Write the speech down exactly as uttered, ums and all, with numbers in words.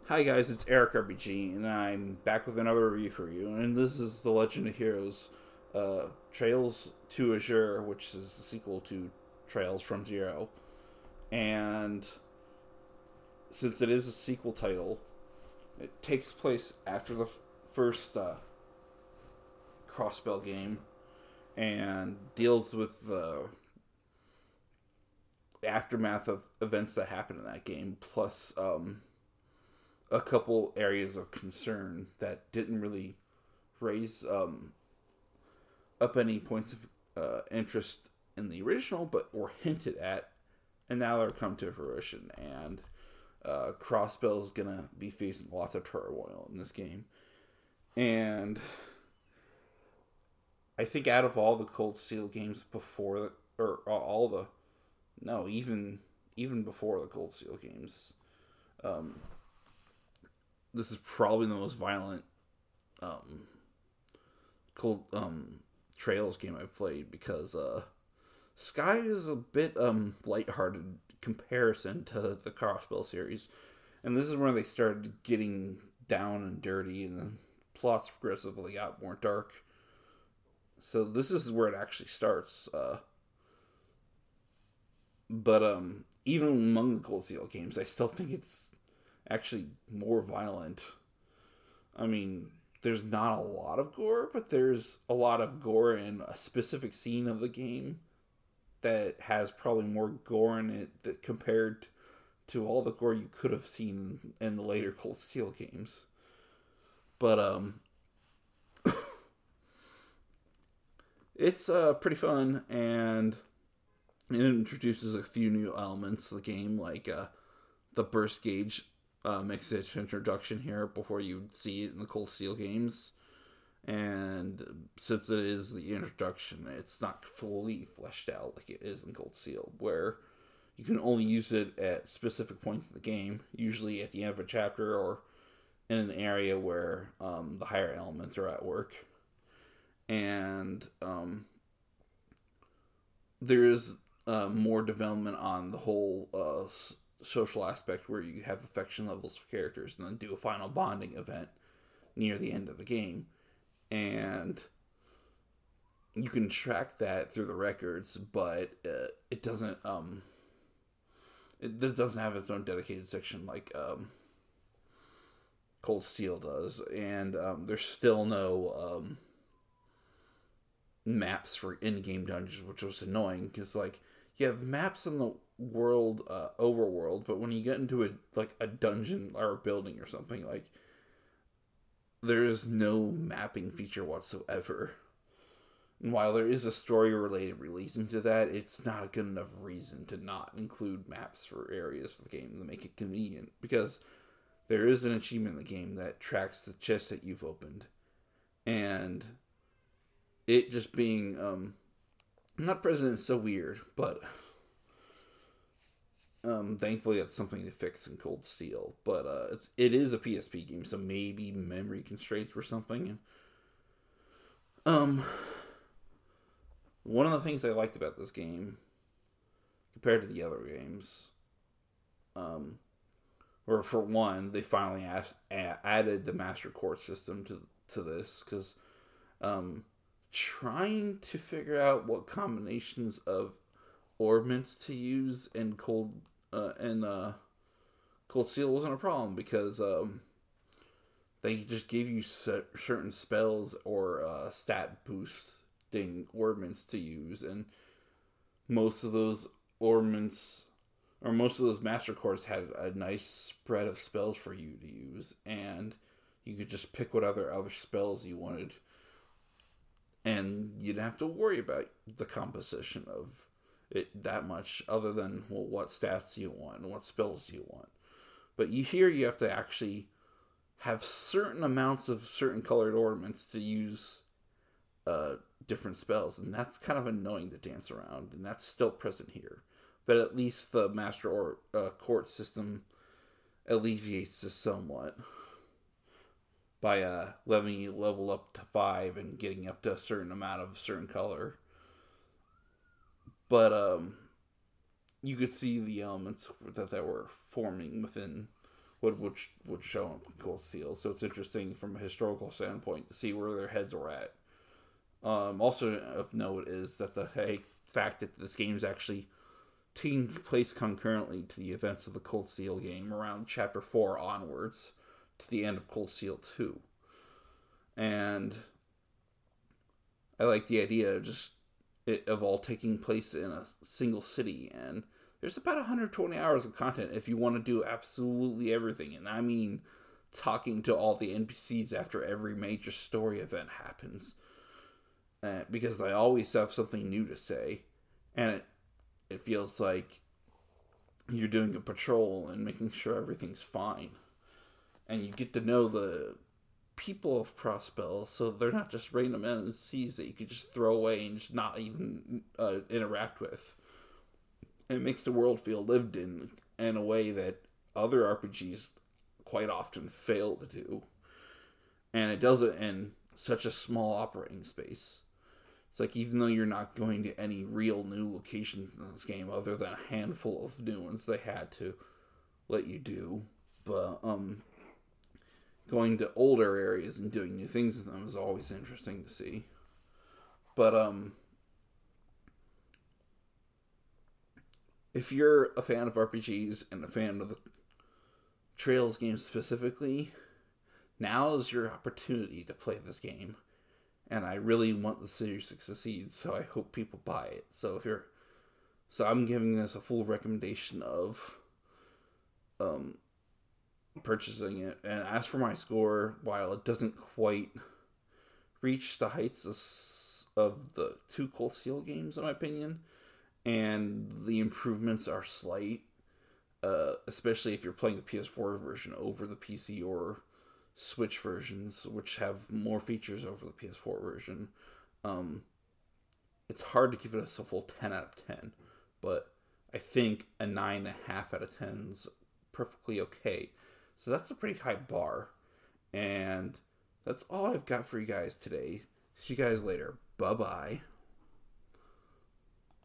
Hi guys, it's Eric R B G, and I'm back with another review for you. And this is The Legend of Heroes, uh, Trails to Azure, which is the sequel to Trails from Zero. And since it is a sequel title, it takes place after the f- first uh, Crossbell game, and deals with the aftermath of events that happened in that game, plus um, a couple areas of concern that didn't really raise um, up any points of uh, interest in the original, but were hinted at, and now they're come to fruition. And uh, Crossbell is gonna be facing lots of turmoil in this game, and I think out of all the Cold Steel games before, or all the, no, even even before the Cold Steel games, um, this is probably the most violent um, Cold um, Trails game I've played, because uh, Sky is a bit um, lighthearted comparison to the Crossbell series, and this is where they started getting down and dirty, and the plots progressively got more dark. So this is where it actually starts. Uh, but um, even among the Cold Steel games, I still think it's actually more violent. I mean, there's not a lot of gore, but there's a lot of gore in a specific scene of the game that has probably more gore in it that compared to all the gore you could have seen in the later Cold Steel games. But um, it's uh, pretty fun, and it introduces a few new elements to the game, like uh, the burst gauge uh, makes its introduction here before you see it in the Cold Steel games. And since it is the introduction, it's not fully fleshed out like it is in Cold Steel, where you can only use it at specific points in the game, usually at the end of a chapter or in an area where um, the higher elements are at work. And um, there is uh, more development on the whole uh, social aspect, where you have affection levels for characters and then do a final bonding event near the end of the game. And you can track that through the records, but uh, it doesn't um it doesn't have its own dedicated section like um Cold Steel does. And um, there's still no um maps for in-game dungeons, which was annoying, because like you have maps in the world uh, overworld, but when you get into a like a dungeon or a building or something, like there's no mapping feature whatsoever. And while there is a story related release into that, it's not a good enough reason to not include maps for areas for the game to make it convenient, because there is an achievement in the game that tracks the chest that you've opened, and it just being um not present is so weird, but um thankfully that's something they fixed in Cold Steel. But uh it's it is a P S P game, so maybe memory constraints or something. Um one of the things I liked about this game compared to the other games, um or for one, they finally asked, added the Master Quartz system to to this, because um trying to figure out what combinations of orbments to use in cold uh, and uh, Cold Steel wasn't a problem, because um, they just gave you certain spells or uh, stat boosting orbments to use, and most of those orbments or most of those Master Cores had a nice spread of spells for you to use, and you could just pick what other other spells you wanted, and you didn't have to worry about the composition of it that much, other than, well, what stats do you want and what spells do you want. But you here you have to actually have certain amounts of certain colored ornaments to use uh, different spells, and that's kind of annoying to dance around, and that's still present here. But at least the Master or uh, Quartz system alleviates this somewhat by uh, letting you level up to five and getting up to a certain amount of a certain color. But um, you could see the elements that, that were forming within would which would show in Cold Steel. So it's interesting from a historical standpoint to see where their heads were at. Um, also of note is that the hey, fact that this game is actually taking place concurrently to the events of the Cold Steel game around Chapter four onwards to the end of Cold Steel two. And I like the idea of just it, of all taking place in a single city. And there's about one hundred twenty hours of content if you want to do absolutely everything. And I mean talking to all the N P Cs after every major story event happens. Uh, because they always have something new to say. And it, it feels like you're doing a patrol and making sure everything's fine. And you get to know the people of Crossbell, so they're not just random N P Cs that you could just throw away and just not even uh, interact with. It makes the world feel lived in in a way that other R P Gs quite often fail to do. And it does it in such a small operating space. It's like, even though you're not going to any real new locations in this game, other than a handful of new ones they had to let you do, but um, going to older areas and doing new things in them is always interesting to see. But um, if you're a fan of R P Gs and a fan of the Trails games specifically, now is your opportunity to play this game. And I really want the series to succeed, so I hope people buy it. So if you're, so I'm giving this a full recommendation of um, purchasing it. And as for my score, while it doesn't quite reach the heights of the two Cold Steel games, in my opinion, and the improvements are slight, uh, especially if you're playing the P S four version over the P C or Switch versions, which have more features over the P S four version. Um, it's hard to give it a full ten out of ten, but I think a nine point five out of ten is perfectly okay. So that's a pretty high bar. And that's all I've got for you guys today. See you guys later. Bye-bye.